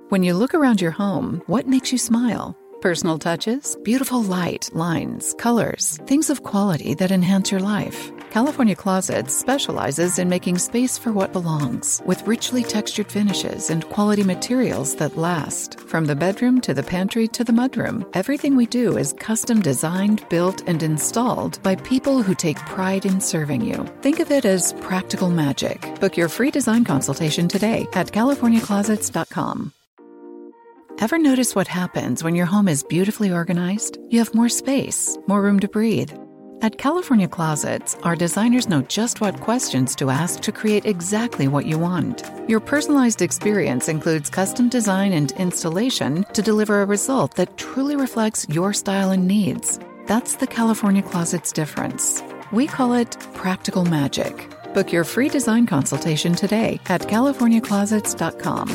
When you look around your home, what makes you smile? Personal touches, beautiful light, lines, colors, things of quality that enhance your life. California Closets specializes in making space for what belongs, with richly textured finishes and quality materials that last. From the bedroom to the pantry to the mudroom, everything we do is custom designed, built, and installed by people who take pride in serving you. Think of it as practical magic. Book your free design consultation today at CaliforniaClosets.com. Ever notice what happens when your home is beautifully organized? You have more space, more room to breathe. At California Closets, our designers know just what questions to ask to create exactly what you want. Your personalized experience includes custom design and installation to deliver a result that truly reflects your style and needs. That's the California Closets difference. We call it practical magic. Book your free design consultation today at CaliforniaClosets.com.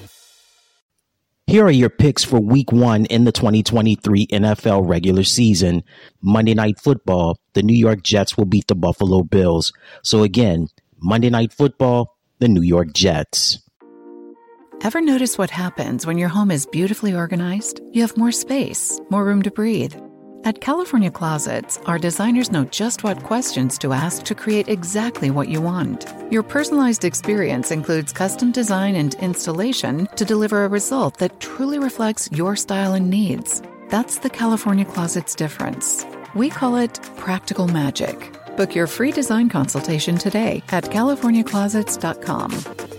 Here are your picks for Week 1 in the 2023 NFL regular season. Monday Night Football, the New York Jets will beat the Buffalo Bills. So again, Monday Night Football, the New York Jets. Ever notice what happens when your home is beautifully organized? You have more space, more room to breathe. At California Closets, our designers know just what questions to ask to create exactly what you want. Your personalized experience includes custom design and installation to deliver a result that truly reflects your style and needs. That's the California Closets difference. We call it practical magic. Book your free design consultation today at CaliforniaClosets.com.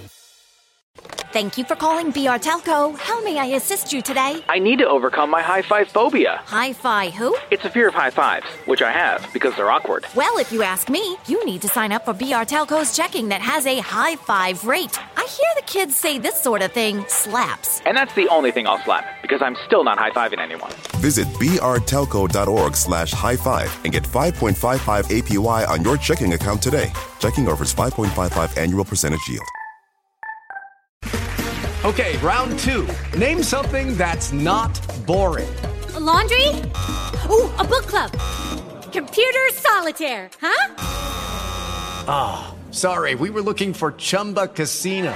Thank you for calling BR Telco. How may I assist you today? I need to overcome my high-five phobia. Hi-fi who? It's a fear of high fives, which I have because they're awkward. Well, if you ask me, you need to sign up for BR Telco's checking that has a high five rate. I hear the kids say this sort of thing slaps. And that's the only thing I'll slap, because I'm still not high-fiving anyone. Visit brtelco.org/high-five and get 5.55 APY on your checking account today. Checking offers 5.55 annual percentage yield. Okay, round 2. Name something that's not boring. A laundry? Ooh, a book club. Computer solitaire, huh? Ah, sorry, we were looking for Chumba Casino.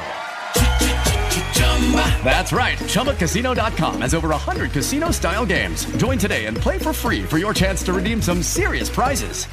That's right, ChumbaCasino.com has over 100 casino-style games. Join today and play for free for your chance to redeem some serious prizes.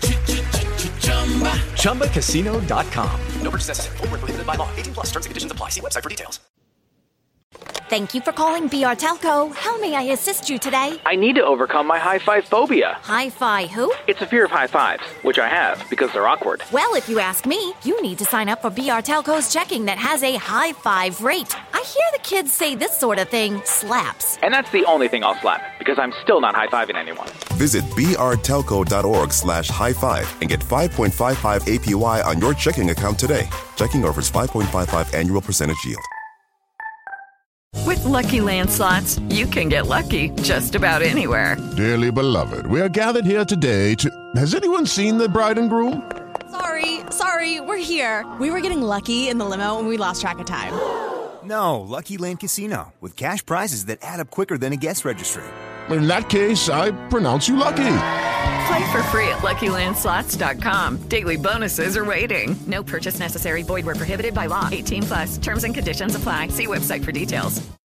ChumbaCasino.com. No purchase necessary. Void where prohibited by law. 18+ terms and conditions apply. See website for details. Thank you for calling BR Telco. How may I assist you today? I need to overcome my high-five phobia. Hi-fi who? It's a fear of high fives, which I have because they're awkward. Well, if you ask me, you need to sign up for BR Telco's checking that has a high five rate. I hear the kids say this sort of thing slaps. And that's the only thing I'll slap, because I'm still not high-fiving anyone. Visit brtelco.org/high-five and get 5.55 APY on your checking account today. Checking offers 5.55 annual percentage yield. With Lucky Land Slots, you can get lucky just about anywhere. Dearly beloved, we are gathered here today to... Has anyone seen the bride and groom? Sorry, we're here. We were getting lucky in the limo and we lost track of time. No, Lucky Land Casino, with cash prizes that add up quicker than a guest registry. In that case, I pronounce you lucky. Play for free at LuckyLandSlots.com. Daily bonuses are waiting. No purchase necessary. Void where prohibited by law. 18+. Terms and conditions apply. See website for details.